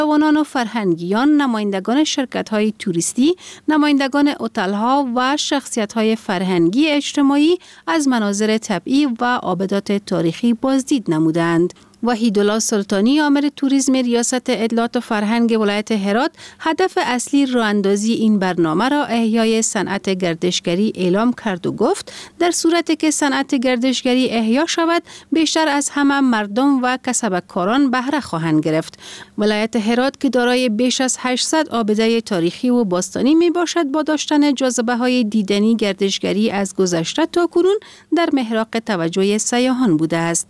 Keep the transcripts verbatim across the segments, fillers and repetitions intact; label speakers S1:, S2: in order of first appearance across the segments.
S1: جوانان و فرهنگیان، نمایندگان شرکت‌های توریستی، نمایندگان هتل‌ها و شخصیت‌های فرهنگی اجتماعی از مناظر طبیعی و آبدات تاریخی بازدید نمودند. وحیدالله سلطانی، آمر توریسم ریاست اطلاعات و فرهنگ ولایت هرات، هدف اصلی راه‌اندازی این برنامه را احیای صنعت گردشگری اعلام کرد و گفت در صورتی که صنعت گردشگری احیا شود، بیشتر از همه مردم و کسبکاران بهره خواهند گرفت. ولایت هرات که دارای بیش از هشتصد آبده تاریخی و باستانی می باشد، با داشتن جاذبه‌های دیدنی گردشگری از گذشته تا کنون در محراق توجه سیاحان بوده است.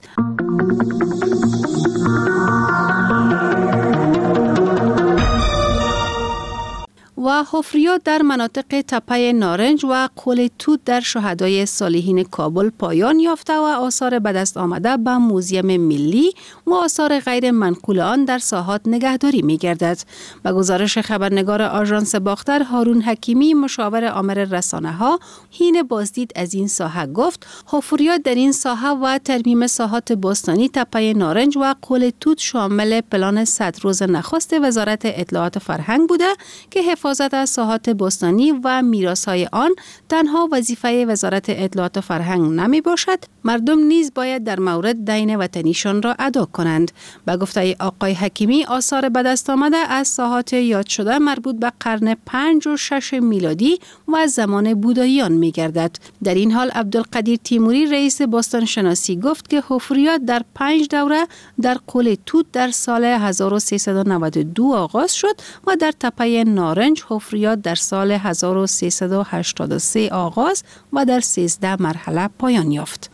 S1: و حفریات در مناطق تپه نارنج و قل توت در شهدای صالحین کابل پایان یافته و آثار به دست آمده به موزیم ملی و آثار غیر منقول آن در ساحات نگهداری می گردد. به گزارش خبرنگار آژانس باختر هارون حکیمی، مشاور آمر رسانه ها، حین بازدید از این ساحه گفت حفریات در این ساحه و ترمیم ساحات باستانی تپه نارنج و قل توت شامل پلان صد روز نخست وزارت اطلاعات فرهنگ بوده که حفاظت از ساحات باستانی و میراث‌های آن تنها وظیفه وزارت اطلاعات فرهنگ نمی باشد، مردم نیز باید در مورد دین وطنیشان را ادا کنند. به گفته آقای حکیمی، آثار به دست آمده از ساحات یاد شده مربوط به قرن پنج و شش میلادی و زمان بوداییان می گردد. در این حال عبدالقدیر تیموری، رئیس باستان شناسی، گفت که حفریات در پنج دوره در قل توت در سال هزار و سیصد و نود و دو آغاز شد و در تپه نارنج حفریات در سال هزار و سیصد و هشتاد و سه آغاز و در سیزده مرحله پایان یافت.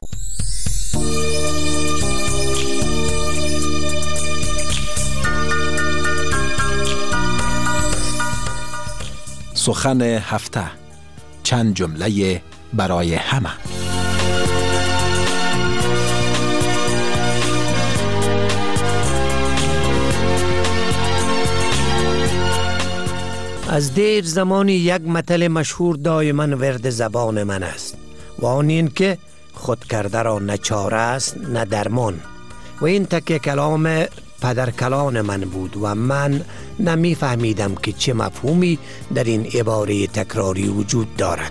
S2: سخن هفته، چند جمله برای همه.
S3: از دیر زمانی یک متل مشهور دایما ورد زبان من است و آن این که خود کرده را نه چاره است نه درمان. و این تکه کلام پدر کلان من بود و من نمی فهمیدم که چه مفهومی در این عباره تکراری وجود دارد.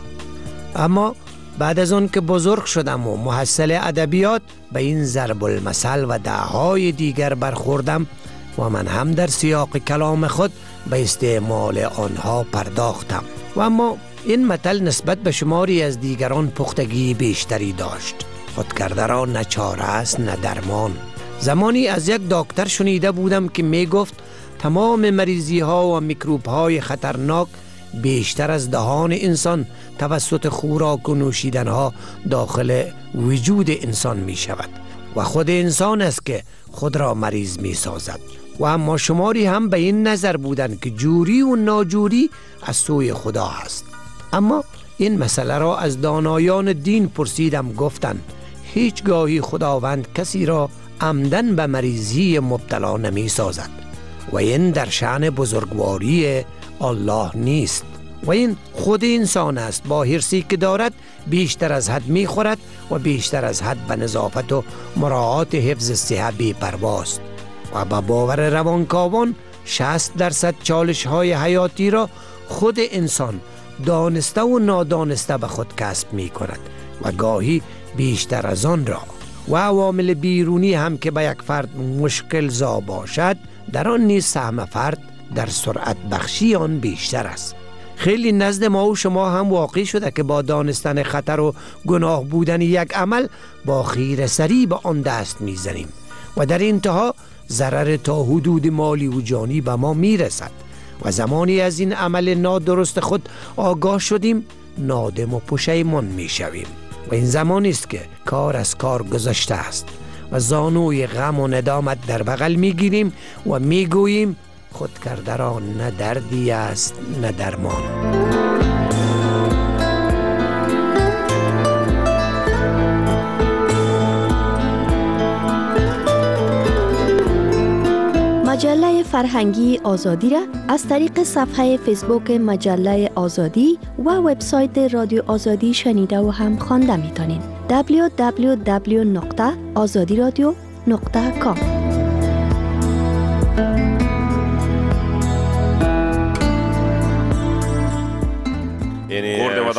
S3: اما بعد از آن که بزرگ شدم و محصل ادبیات، به این ضرب المثل و دههای دیگر برخوردم و من هم در سیاق کلام خود به استعمال آنها پرداختم. و اما این متل نسبت به شماری از دیگران پختگی بیشتری داشت. خود کرده را نه چاره است نه درمان. زمانی از یک دکتر شنیده بودم که می گفت تمام مریضی ها و میکروب های خطرناک بیشتر از دهان انسان توسط خوراک و نوشیدن ها داخل وجود انسان می شود و خود انسان است که خود را مریض می سازد. و اما شماری هم به این نظر بودند که جوری و ناجوری از سوی خدا است. اما این مسئله را از دانایان دین پرسیدم، گفتند هیچگاهی خداوند کسی را عمدن به مریضی مبتلا نمی سازد و این در شأن بزرگواری الله نیست و این خود انسان است با حرصی که دارد بیشتر از حد می خورد و بیشتر از حد به نظافت و مراعات حفظ صحت بی پرواست و با باور روانکاوان شصت درصد چالش های حیاتی را خود انسان دانسته و نادانسته به خود کسب می کند و گاهی بیشتر از آن را. و عوامل بیرونی هم که به یک فرد مشکل زا باشد، در آن نیز سهم فرد در سرعت بخشی آن بیشتر است. خیلی نزد ما و شما هم واقع شده که با دانستن خطر و گناه بودن یک عمل با خیره سری به آن دست میزنیم و در انتها ضرر تا حدود مالی و جانی به ما میرسد و زمانی از این عمل نادرست خود آگاه شدیم نادم و پشیمان میشویم و این زمانی است که کار از کار گذشته است و زانوی غم و ندامت در بغل میگیریم و میگوییم خود کرده را نه دردی است نه درمان.
S4: مجله فرهنگی آزادی را از طریق صفحه فیسبوک مجله آزادی و وبسایت رادیو آزادی شنیده و هم خوانده میتونین. دبلیو دبلیو دبلیو نقطه آزادی رادیو نقطه کام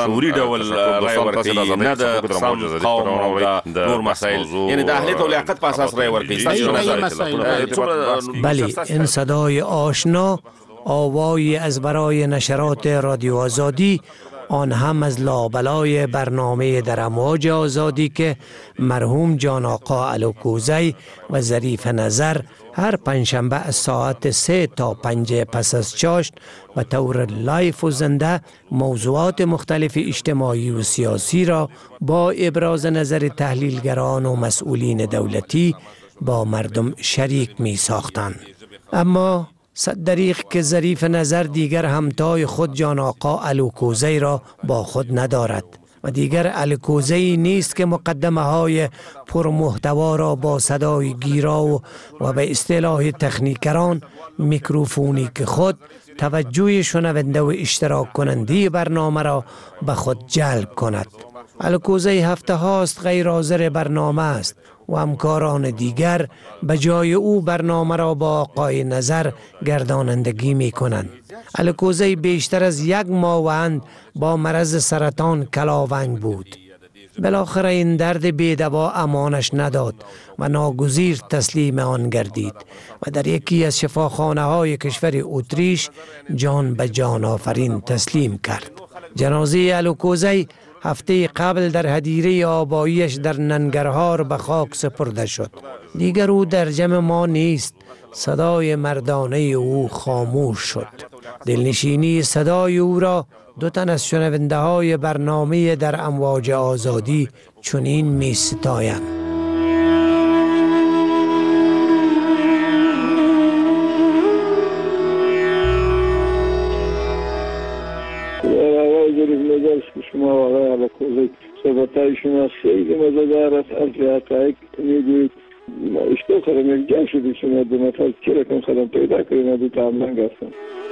S5: شعوری ډول رای ورکوي، نه د قسم قوم او د نور مسائل، یعنی د اهلیت او لیاقت په اساس رای ورکوي.
S3: بله، این صدای آشنا آوایی از برای نشرات رادیو آزادی، آن هم از لابلای برنامه در امواج آزادی که مرحوم جان آقا الوکوزی و ظریف نظر هر پنجشنبه از ساعت سه تا پنج پس از چاشت به طور لایف و زنده موضوعات مختلف اجتماعی و سیاسی را با ابراز نظر تحلیلگران و مسئولین دولتی با مردم شریک می ساختند. اما صد دریغ که ظریف نظر دیگر همتای خود جان آقا الوکوزی را با خود ندارد و دیگر الوکوزی نیست که مقدمه های پرمحتوا را با صدای گیرا و, و به اصطلاح تکنیکران میکروفونی که خود توجه شنونده و اشتراک کننده برنامه را به خود جلب کند. الوکوزی هفته هاست غیر حاضر برنامه است و همکاران دیگر به جای او برنامه را با آقای نظر گردانندگی می کنند. الوکوزی بیشتر از یک ماه و اند با مرض سرطان کلاونگ بود. بالاخره این درد بی‌دوا امانش نداد و ناگزیر تسلیم آن گردید و در یکی از شفاخانه های کشور اتریش جان به جان آفرین تسلیم کرد. جنازه الوکوزی هفته قبل در هدیره آباییش در ننگرهار به خاک سپرده شد. دیگر او در جمع ما نیست. صدای مردانه او خاموش شد. دلنشینی صدای او را دو تن از شنونده های برنامه در امواج آزادی چنین می ستایند.
S6: شما آقای الوکوزی صحبتهای شما خیلی مزه‌دار است، از حقایق میگویید. اشتباه کردم، یک جا شدید شما دو نفر چه رقم خودم پیدا کردیم، دو تا هملنگ هستم.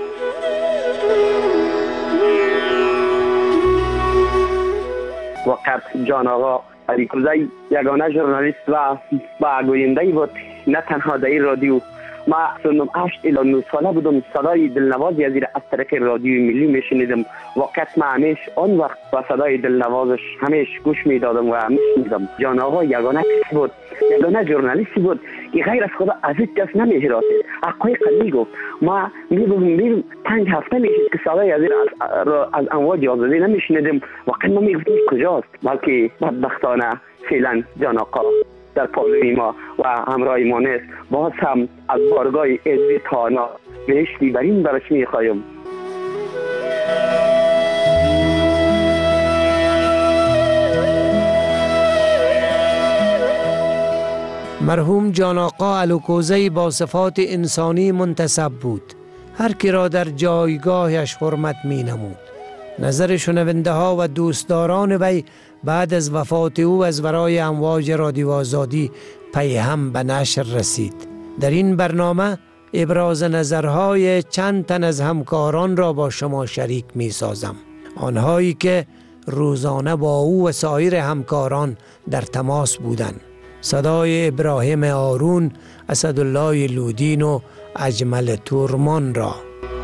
S7: وقت جان آقا الوکوزی یگانه ژورنالیست و با گوینده بود، نه تنها در این رادیو. ما سنم هشت الی نه ساله بودم، صدای دلنوازی از از طریق رادیوی ملی میشنیدم. وقت ما همیش آن وقت با صدای دلنوازش همیش گوش میدادم و میشنیدم. جان آقا یگانه کسی بود، یگانه ژورنالیستی بود که غیر از خدا از هیچ کس نمیشناخت. حقایق میگفت. ما میگفتیم پنج هفته میشد که صدای از از امواج آزادی نمیشنیدم. وقت ما میگفتیم کجاست، بلکه بدبختانه فعلا جان آقا در پالوی ما و همراه ما نیست. باز هم از بارگاه عزت تانا بهشتی برین برش میخوایم.
S3: مرحوم جان آقا الوکوزی با صفات انسانی منتسب بود. هر کی را در جایگاهش حرمت می نمود. نظر شنونده ها و دوستداران وی بعد از وفات او از ورای امواج رادیو آزادی پی هم به نشر رسید. در این برنامه ابراز نظرهای چند تن از همکاران را با شما شریک می سازم. آنهایی که روزانه با او و سایر همکاران در تماس بودند. صدای ابراهیم آرون، اسدالله لودین و اجمل تورمان را.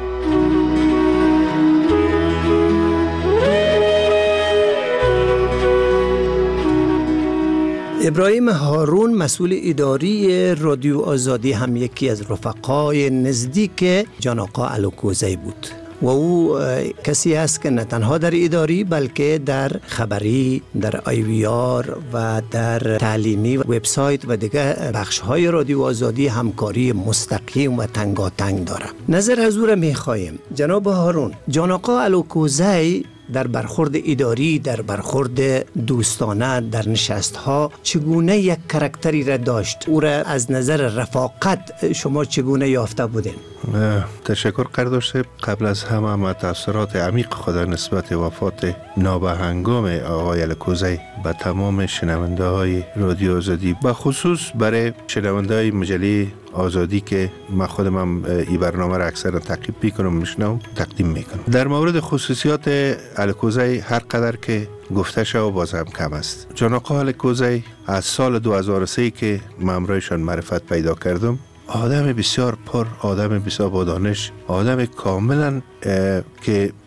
S3: ابراهیم هارون مسئول اداری رادیو آزادی هم یکی از رفقای نزدیک جان آقا الوکوزی بود و او کسی است که نه تنها در اداری بلکه در خبری، در آی وی آر و در تعلیمی وبسایت و دیگر بخش‌های رادیو آزادی همکاری مستقیم و تنگاتنگ داره. نظر حضور می‌خوایم. جناب هارون، جان آقا الوکوزی در برخورد اداری، در برخورد دوستانه، در نشست‌ها چگونه یک کاراکتری را داشت؟ او را از نظر رفاقت شما چگونه یافته بودین؟
S8: تشکر قرداش. قبل از همه ما تأثیرات عمیق خود نسبت وفات نابهنگام آقای الوکوزی به تمام شنونده های رادیو آزادی، به خصوص برای شنونده های مجله آزادی که من خودم هم این برنامه را اکثر تعقیب میکنم میشنم تقدیم میکنم. در مورد خصوصیات الوکوزی هر قدر که گفته شو باز هم کم است. جان آقا الوکوزی از سال دو هزار و سه که من امرایشان معرفت پیدا کردم، آدم بسیار پر، آدم بسیار با دانش، آدم کاملا که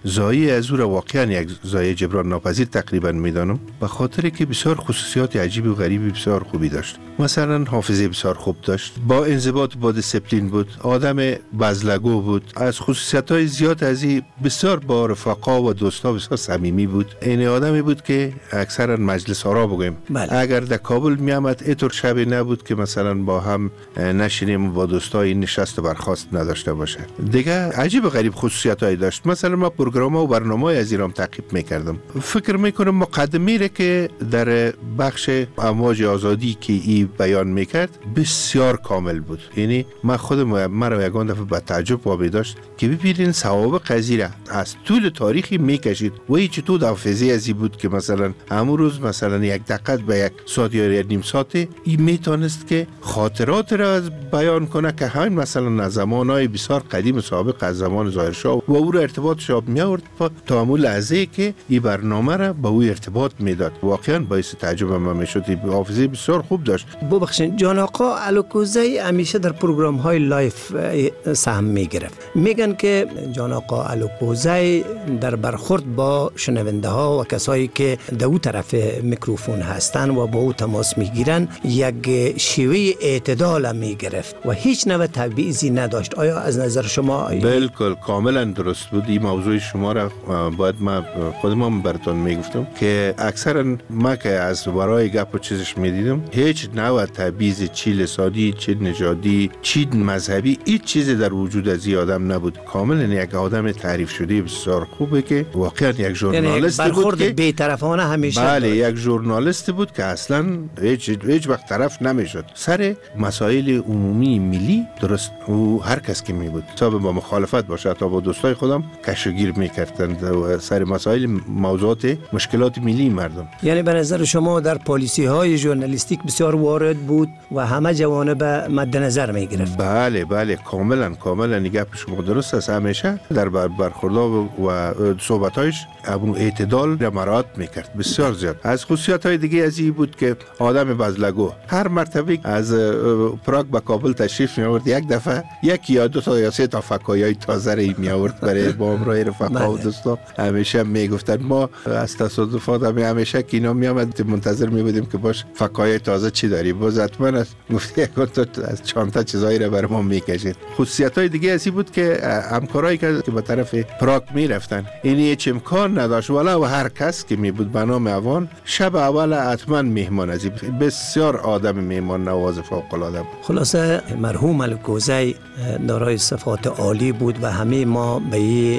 S8: زایی از او را واقعا یک زایی جبران ناپذیر تقریبا میدانم، به خاطر که بسیار خصوصیات عجیب و غریبی بسیار خوبی داشت. مثلا حافظه بسیار خوب داشت، با انضباط با دیسپلین بود، آدم بزلگو بود، از خصوصیت‌های زیاد از این بسیار با رفقا و دوستا بسیار صمیمی بود. این آدمی بود که اکثرا مجلس آرا بگویم بله. اگر در کابل می آمد اینطور شب نبود که مثلا با هم نشینیم با دوستای نشست و برخاست نداشته باشه. دیگه عجیب و غریب خصوصیت‌های داشت. مثلا ما پروگرام و برنامه از ایران تعقیب میکردم. فکر میکنم مقدمه را که در بخش امواج آزادی که ای بیان میکرد بسیار کامل بود. یعنی من خودم مرا یگان دفعه به تعجب وابی داشت که ببینین سوابق قضیه از طول تاریخی میکشید و ای چطور حافظه ازی بود که مثلا امروز مثلا یک دقیقه به یک ساعت یا نیم ساعت ای میتونست که خاطرات را بیان کنه که همین مثلا از زمانهای بسیار قدیم سابق از زمان ظاهرشاه و او را ارتباطش آب می آورد تا همون لحظه که این برنامه را با او ارتباط میداد. واقعا باعث تعجب ما میشد. حافظه بسیار خوب داشت.
S3: ببخشید جان آقا الوکوزی همیشه در پروگرام های لایف سهم میگرفت. میگن که جان آقا الوکوزی در برخورد با شنونده ها و کسایی که در اون طرف میکروفون هستن و با او تماس میگیرن یک شیوه اعتدال میگرفت و هیچ نوع تبعیضی نداشت. آیا از نظر شما؟
S8: بالکل کاملا درست بود. این موضوع شما را باید ما خودم براتون میگفتم که اکثرا ما که از برای گپ و چیزش میدیدم هیچ نوع تبعیض چی لسانی چی نژادی چی مذهبی هیچ چیزی در وجود از این آدم نبود. کاملا یک آدم تعریف شده بسیار خوبه که واقعا یک ژورنالیست
S3: یعنی
S8: بود که
S3: بی‌طرفانه همیشه
S8: بله یک ژورنالیست بود که اصلا هیچ هیچ وقت طرف نمیشد. سر مسائل عمومی ملی درست او هر کس که می بود تا با مخالفت باشه تا با دوستای خودم کشگیر میکردند و سر مسائل موضوعات مشکلات ملی مردم.
S3: یعنی به نظر شما در پالیسی های ژورنالیستیک بسیار وارد بود و همه جوانب مد نظر می گرفت.
S8: بله بله کاملا کاملا نگاه شما درست است. همیشه در برخوردها و صحبتایش ابو اعتدال را مراعات میکرد بسیار زیاد. از خصوصیات های دیگه از این بود که آدم بزلگو هر مرتبه از پراگ به کابل تشریف می آورد یک دفعه یک یا دو تا یا سه تا فکایای تازه ری می آورد برای با امرای رفقا و دوستا. همیشه میگفتن ما از تصادفات همیشه که اینا می آمد منتظر می بودیم که باش فکایای تازه چی داری باز حتما از گفته از چانتا چیزایی را بر ما میکشید. خصوصیت های دیگه اسی بود که همکارایی که به طرف پراگ می رفتن این هیچ امکان نداشت ولی و هر کس که می بود به نام اوان شب اول حتما میهمان از بسیار آدم میهمان نواز فوق العاده بود.
S3: خلاصه مرحوم الوکوزی دارای صفات عالی بود و همه ما به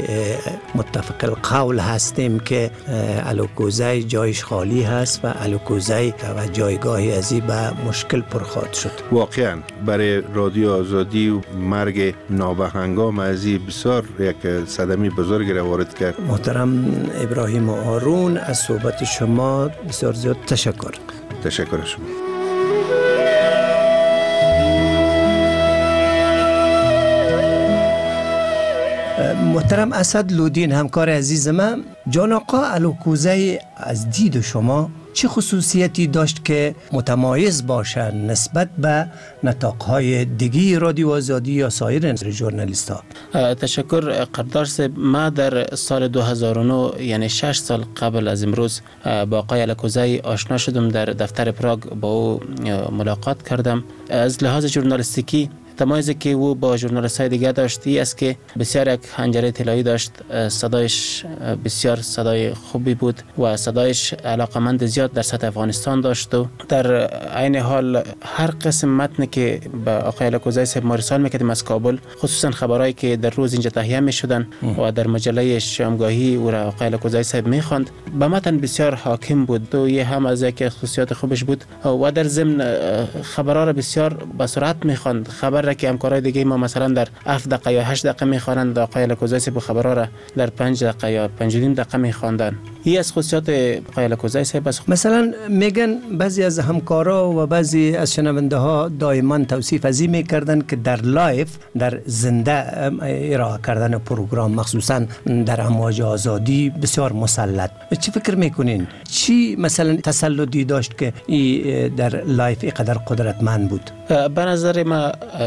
S3: متفق القول هستیم که الوکوزی جایش خالی هست و الوکوزی و جایگاهی ازی به مشکل پرخواد شد.
S8: واقعا برای رادیو آزادی و مرگ نابهنگام ازی بسیار یک صدمه بزرگی را وارد کرد.
S3: محترم ابراهیم هارون از صحبت شما بسیار زیاد تشکر.
S8: تشکر شما.
S3: محترم اسد لودین همکار عزیز من، جان آقا الوکوزی از دید شما چه خصوصیتی داشت که متمایز باشه نسبت به نطاق‌های دیگی رادیو آزادی یا سایر ژورنالیست ها؟
S9: تشکر قدردان صاحب. ما در سال دو هزار و نه یعنی شش سال قبل از امروز با آقای الوکوزی آشنا شدم. در دفتر پراگ با او ملاقات کردم. از لحاظ ژورنالیستیکی تمایزی که او با ژورنالیست‌های دیگه داشتی است که بسیار یک حنجره طلایی داشت. صدایش بسیار صدای خوبی بود و صدایش علاقمند زیاد در سطح افغانستان داشت و در عین حال هر قسم متنی که به آقای الوکوزی صاحب مرسال میکردیم از کابل، خصوصا خبرایی که در روز اینجا تهیه میشدن و در مجله شامگاهی او را آقای الوکوزی صاحب میخواند، به متن بسیار حاکم بود و یه هم از یک خصوصیات خوبش بود و در ضمن خبرها را بسیار به سرعت میخواند. خبر را که همکارای دیگه ما مثلا در هفت دقیقه یا هشت دقیقه میخوانند، آقای الوکوزی صاحب خبرها را در پنج دقیقه یا پنج و نیم دقیقه میخواندن. این از خصوصیات آقای الوکوزی صاحب است.
S3: مثلا میگن بعضی از همکارا و بعضی از شنونده ها دائما توصیف ازی میکردن که در لایف در زنده ارائه کردن پروگرام مخصوصا در امواج آزادی بسیار مسلط. چی فکر میکنین؟ چی مثلا تسلطی داشت که ای در لایف اینقدر قدرتمند بود؟
S9: به نظر ما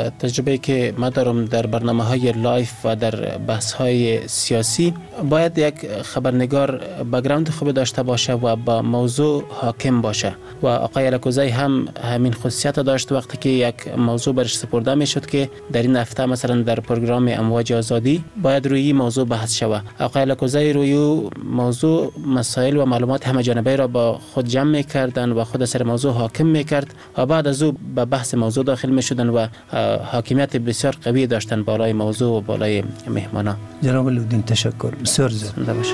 S9: تجربه که من دارم در برنامه های لایف و در بحث های سیاسی، باید یک خبرنگار بک‌گراند خوب داشته باشه و با موضوع حاکم باشه و آقای الکوزی هم همین خصوصیت داشت. وقتی که یک موضوع برش سپرده می شد که در این هفته مثلا در پروگرام امواج آزادی باید روی این موضوع بحث شود، آقای الکوزی روی موضوع مسائل و معلومات همه جانبه را با خود جمع می کردن و خود سر موضوع حاکم می کرد و بعد از او به بحث موضوع داخل می شدن و حاکمیت بسیار قوی داشتن بالای موضوع و بالای مهمانا.
S3: جناب لودین تشکر، بسیار زنده باشه.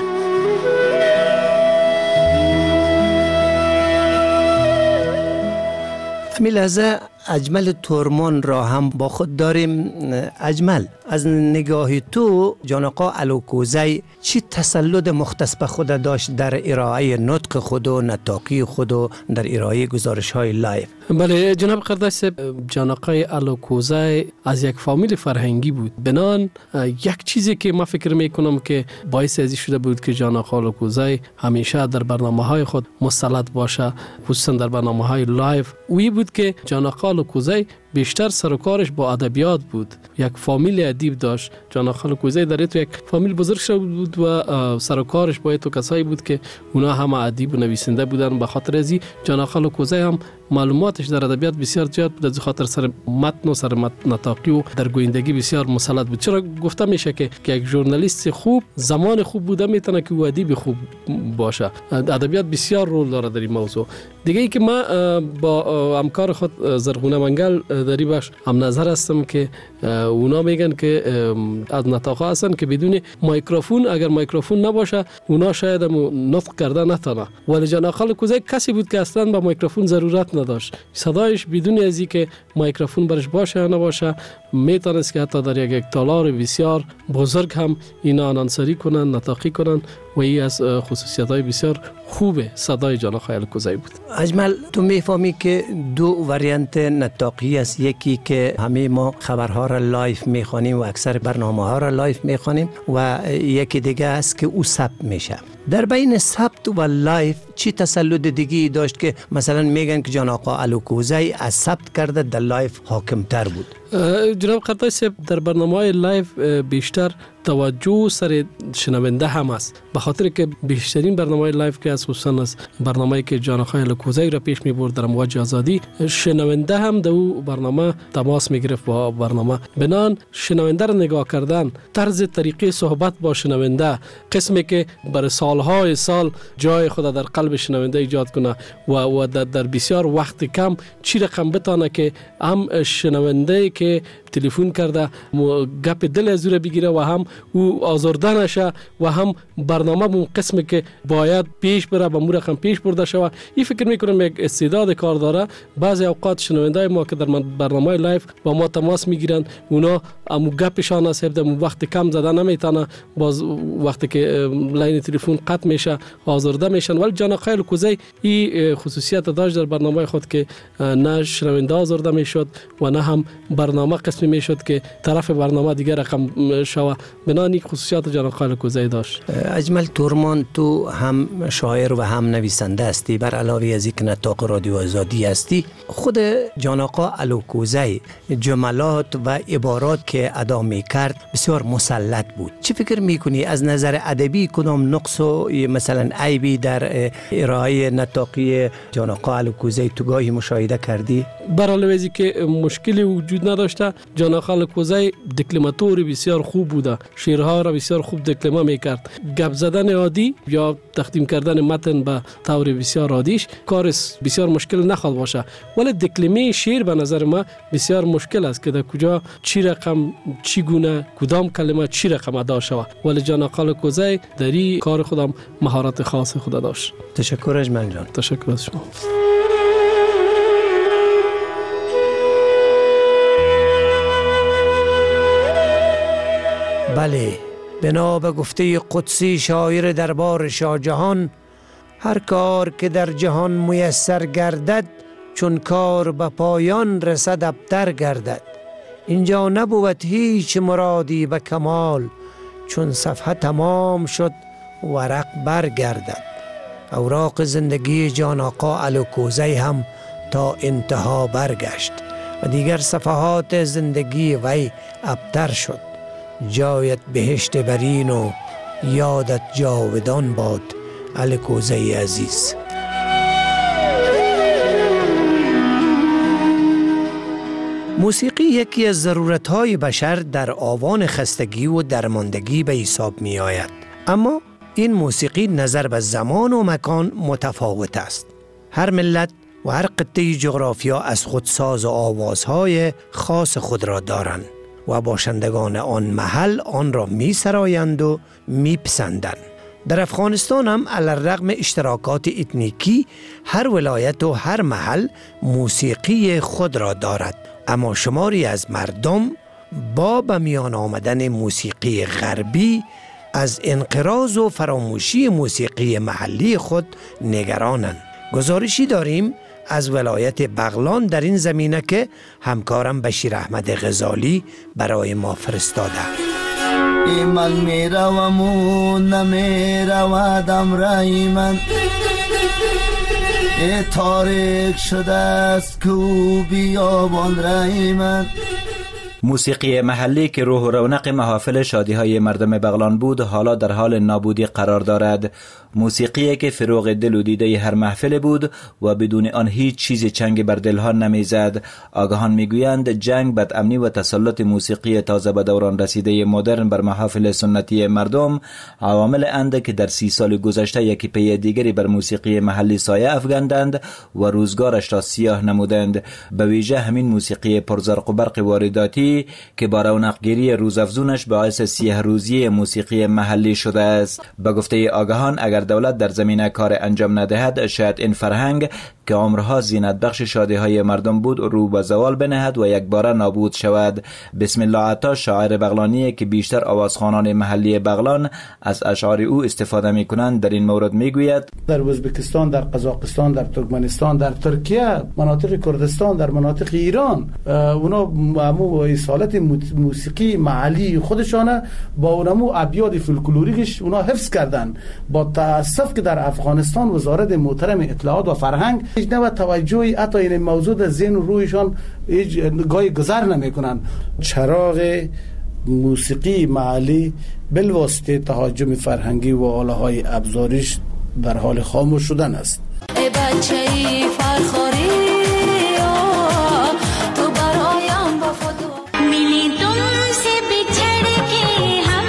S3: همین لحظه اجمل تورمان را هم با خود داریم. اجمل، از نگاه تو جان آقا الکوزی چی تسلط مختص به خود داشت در ارائه نطق خود و نطاقی خود و در ارائه گزارش های لایف؟
S10: بله جناب قرداش، جان آقای الکوزی از یک فامیل فرهنگی بود. بنان یک چیزی که من فکر میکنم که باعث ازی شده بود که جان آقا الکوزی همیشه در برنامه های خود مسلط باشه، خصوصا در برنامه های لایف، وی بود که جان آقا الکوزی بیشتر سر و کارش با ادبیات بود. یک فامیل ادیب داشت. جان آقا الکوزی در تو یک فامیل بزرگ شده بود و سر و کارش با تو کسایی بود که اونا هم ادیب و نویسنده بودن. به خاطر ازی جان آقا الکوزی هم معلوماتش در ادبیات بسیار زیاد بود، از خاطر سر متن و سر متن نطاقی و در گویندگی بسیار مسلط بود. چرا گفته میشه که یک ژورنالیست خوب زمان خوب بوده میتونه که او ادیب خوب باشه. ادبیات بسیار رول داره در این موضوع. دیگه ای که ما با همکار خود زرغونه منگل در این بخش هم نظر هستم که اونا میگن که از نطاقا هستن که بدون مایکروفون، اگر مایکروفون نباشه اونا شاید نطق کرده نتونه، ولی جان آقا الکوزی کسی بود که اصلا با مایکروفون ضرورت نداشت. صدایش بدون از اینکه مایکروفون برش باشه یا نباشه میتونست که حتی در یک یک تالار بسیار بزرگ هم اینا آنانسری کنن، نطاقی کنن و این از خصوصیت های بسیار خوبه صدای جان آقا الکوزی بود.
S3: اجمل، تو میفهمی که دو وریانت نطاقی است، یکی که همه ما خبرها را لایف میخوانیم و اکثر برنامه ها را لایف میخوانیم و یکی دیگه است که او ثبت میشه. در بین ثبت و لایف چی تسلط دیگه داشت که مثلا میگن که جان آقا الکوزی از ثبت کرده در لایف حاکم تر بود؟
S10: جناب قرداش صاحب، در برنامه های لایف بیشتر توجه سر شنونده هم است، به خاطر که بیشترین برنامه لایف که از خصوصا از برنامه‌ای که جان آقا الکوزی را پیش می‌برد در امواج آزادی، شنونده هم در او برنامه تماس می‌گرفت با برنامه. بنان شنونده را نگاه کردن، طرز طریقه صحبت با شنونده، قسمی که برای سالهای سال جای خود در قلب شنونده ایجاد کنه و و در, در بسیار وقت کم چی رقم بتانه که هم شنونده که تلفن کرده گپ دل از او بگیره و هم او آزرده نشه و هم برنامه به قسمی که باید پیش بره به مو رقم پیش برده شود. این فکر میکنم یک استعداد کار داره. بعضی اوقات شنونده ما که در برنامه لایف با ما تماس میگیرن، اونا امو گپشان است در وقت کم زده نمیتونه، باز وقتی که لاین تلفن قطع میشه آزرده میشن. ولی جان آقا الکوزی این خصوصیت داشت در برنامه خود که نه شنونده آزرده میشد و نه هم برنامه قسمی میشد که طرف برنامه دیگر رقم شوه. بنانی خصوصیات جان آقا الکوزی داشت.
S3: اجمل تورمان، تو هم شاعر و هم نویسنده هستی، بر علاوه از اینکه نطاق رادیو آزادی هستی. خود جان آقا الکوزی جملات و عبارات که ادا میکرد بسیار مسلط بود. چه فکر میکنی از نظر ادبی کدام نقص و مثلا عیبی در ارائه نطاقی جان آقا الکوزی تو گاهی مشاهده کردی؟
S10: بر علاوه از اینکه مشکلی وجود نداشته، جان آقا الکوزی دکلماتور بسیار خوب بوده، شعرها را بسیار خوب دکلمه میکرد. گپ زدن عادی یا تقدیم کردن متن به طور بسیار عادیش کار بسیار مشکل نخواد باشه، ولی دکلمه شعر به نظر ما بسیار مشکل است که در کجا چی رقم چی گونه کدام کلمه چی رقم ادا شود. ولی جان آقا الکوزی در این کار خودم مهارت خاص خود داشت.
S3: تشکر اجمل جان.
S10: تشکر از شما.
S3: بله، بنا به گفته قدسی شاعر دربار شاه جهان، هر کار که در جهان میسر گردد، چون کار به پایان رسد ابتر گردد. اینجا نبود هیچ مرادی به کمال، چون صفحه تمام شد ورق برگردد. اوراق زندگی جان آقا الکوزی هم تا انتها برگشت. و دیگر صفحات زندگی وی ابتر شد. جایت بهشت برین و یادت جاودان باد الکوزه عزیز. موسیقی یکی از ضرورت‌های بشر در آوان خستگی و درماندگی به حساب می آید. اما این موسیقی نظر به زمان و مکان متفاوت است. هر ملت و هر قطعه جغرافیا از خودساز و آوازهای خاص خود را دارند و باشندگان آن محل آن را می سرایند و می پسندند. در افغانستان هم علی‌الرغم اشتراکات اتنیکی هر ولایت و هر محل موسیقی خود را دارد، اما شماری از مردم با به میان آمدن موسیقی غربی از انقراض و فراموشی موسیقی محلی خود نگرانند. گزارشی داریم از ولایت بغلان در این زمینه که همکارم بشیر احمد غزالی برای ما فرستاده.
S11: من می روم و نمی روادم رای من، ای تاریک شده است کو بیابان رای من.
S12: موسیقی محلی که روح و رونق محافل شادی های مردم بغلان بود حالا در حال نابودی قرار دارد. موسیقی که فروغ دل و دیده هر محفل بود و بدون آن هیچ چیز چنگ بر دلها نمیزد. آگاهان میگویند جنگ، بدامنی و تسلط موسیقی تازه به دوران رسیده مدرن بر محافل سنتی مردم عوامل اند که در سی سال گذشته یکی پی دیگری بر موسیقی محلی سایه افکندند و روزگارش را سیاه نمودند. به ویژه همین موسیقی پرزرق و برق وارداتی که با رونقگیری روزافزونش باعث سیاه روزی موسیقی محلی شده است. به گفته آگاهان اگر دولت در زمینه کار انجام ندهد، شاید این فرهنگ که عمرها زینت بخش شادی های مردم بود رو به زوال بنهد و یک باره نابود شود. بسم الله عطا شاعر بغلانی که بیشتر آوازخوانان محلی بغلان از اشعار او استفاده می کنند در این مورد می گوید:
S13: در ازبکستان، در قزاقستان، در ترکمنستان، در ترکیه، مناطق کردستان، در مناطق ایران، اونا معمو اصالت موسیقی محلی خودشانه با اونمو ابیات فولکلوریکش اونا حفظ کردن. با تاسف که در افغانستان وزارت محترم اطلاعات و فرهنگ هیچ نوع توجهی حتی این موضوع در ذهن و رویشان هیچ گاهی گذر نمیکنن. چراغ موسیقی محلی بالواسطه تهاجم فرهنگی و آله‌های ابزاریش در حال خاموش شدن است. ای بچه‌ای فرخاری تو برایم با خود میلی دم سے بچھڑ کے هم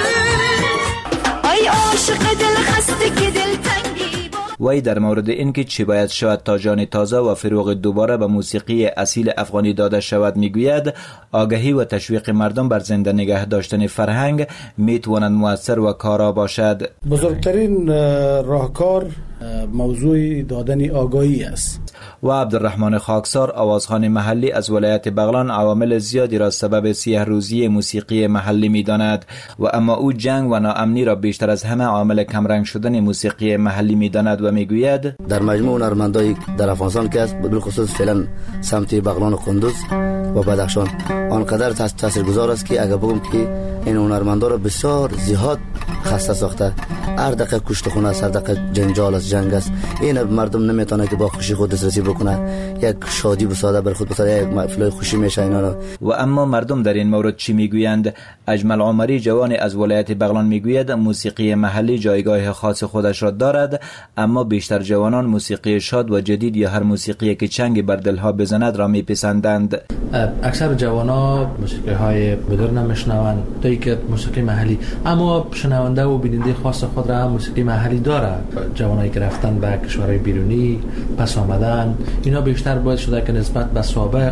S13: ای عاشق دل خسته که دل
S12: وی در مورد اینکه چی باید شود تا جان تازه و فروغ دوباره به موسیقی اصیل افغانی داده شود میگوید: آگاهی و تشویق مردم بر زنده نگه داشتن فرهنگ میتواند مؤثر و کارا باشد.
S13: بزرگترین راهکار موضوع دادن آگاهی است.
S12: و عبدالرحمن خاکسار آوازخوان محلی از ولایت بغلان عوامل زیادی را سبب سیاه روزی موسیقی محلی میداند و اما او جنگ و ناامنی را بیشتر از همه عامل کمرنگ شدن موسیقی محلی میداند و میگوید:
S14: در مجموع هنرمندایی در افغانستان که است به خصوص فعلا سمت بغلان و قندوز و بدخشان آنقدر تاثیرگذار است که اگر بگم که این هنرمندا را بسیار زیاد خسته ساخته. هر دقیقه کشته خونه است، هر دقیقه جنجال است، جنگ است. این مردم نمیتونه که با خوشی خود دسترسی بکنه، یک شادی بساده بر خود بساده، یک محفل خوشی میشه اینا را.
S12: و اما مردم در این مورد چی میگویند؟ اجمل عمری جوان از ولایت بغلان میگوید موسیقی محلی جایگاه خاص خودش را دارد، اما بیشتر جوانان موسیقی شاد و جدید یا هر موسیقی که چنگ بر دلها بزند را میپسندند.
S15: اکثر جوانا موسیقی های مدرن میشنوند تا اینکه موسیقی محلی، اما شنونده و بیننده خاص خود را هم موسیقی محلی داره. جوانایی که رفتن به کشورهای بیرونی پس آمدن، اینا بیشتر باید شده که نسبت به سابق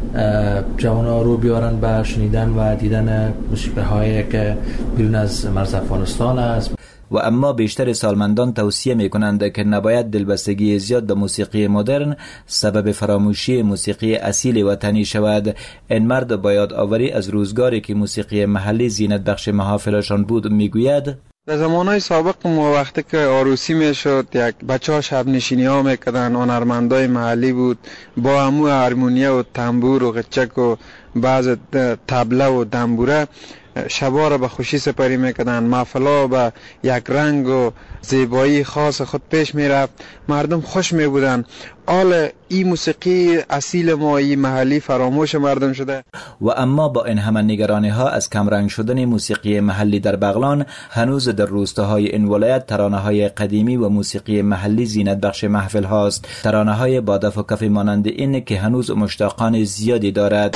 S15: جوانا رو بیارن به شنیدن و دیدن موسیقی هایی که بیرون از مرز افغانستان است.
S12: و اما بیشتر سالمندان توصیه می کنند که نباید دلبستگی زیاد به موسیقی مدرن سبب فراموشی موسیقی اصیل وطنی شود. این مرد با یادآوری از روزگاری که موسیقی محلی زینت بخش محافلشان بود میگوید:
S16: در زمانهای سابق ما وقتی که عروسی میشد یک بچه ها شب نشینی ها میکردن، هنرمندای محلی بود با همو هارمونیه و تنبور و غچک و بعض تبله و دنبوره شبا را به خوشی سپری میکردن، محفلا به یک رنگ و زیبایی خاص خود پیش میرفت، مردم خوش می بودن. حال این موسیقی اصیل ما، این محلی فراموش مردم شده.
S12: و اما با این همه نگرانی ها از کمرنگ شدن موسیقی محلی در بغلان، هنوز در روستاهای این ولایت ترانه های قدیمی و موسیقی محلی زینت بخش محفل هاست. ترانه های با دف و کف مانند این که هنوز مشتاقان زیادی دارد.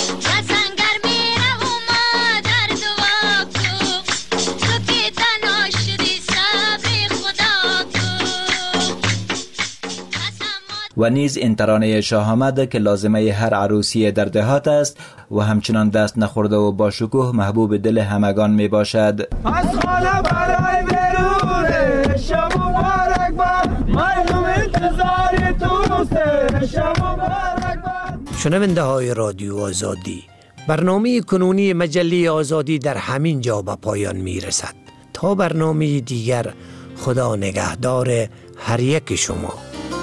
S12: و نیز این ترانه شاه آمد که لازمه هر عروسی در دهات است و همچنان دست نخورده و با شکوه محبوب دل همگان می باشد. از خانه برای بیرونه شب مبارک باد، مردم انتظار توسته شب مبارک باد.
S3: شنونده های رادیو آزادی، برنامه کنونی مجله آزادی در همین جا به پایان می رسد. تا برنامه دیگر، خدا نگهدار هر یک شما.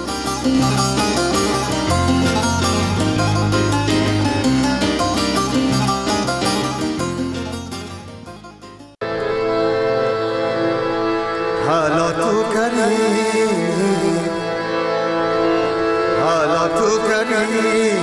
S11: حالا تو کریم، حالا تو کریم،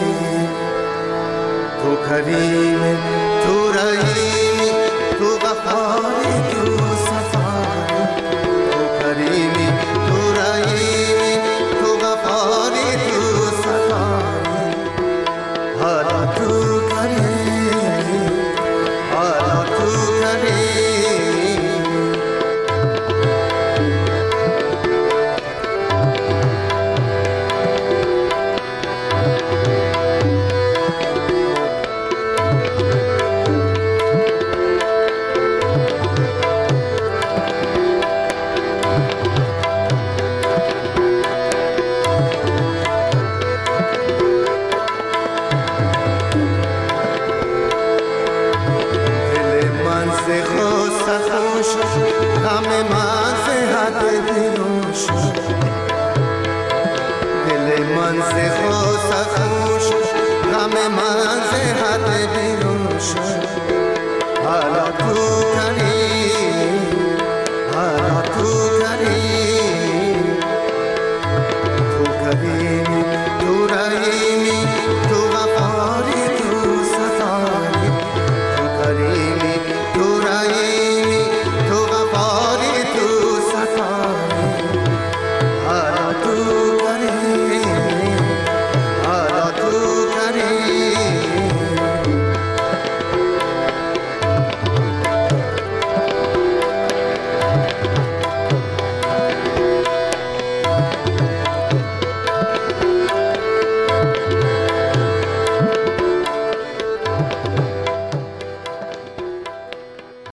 S11: تو کریم، تو رحیم، تو غفاری، تو صفاری، تو کریمی، تو رحیم، تو غفاری، تو صفاری. حالا تو کریم، حالا تو کریم. حالا تو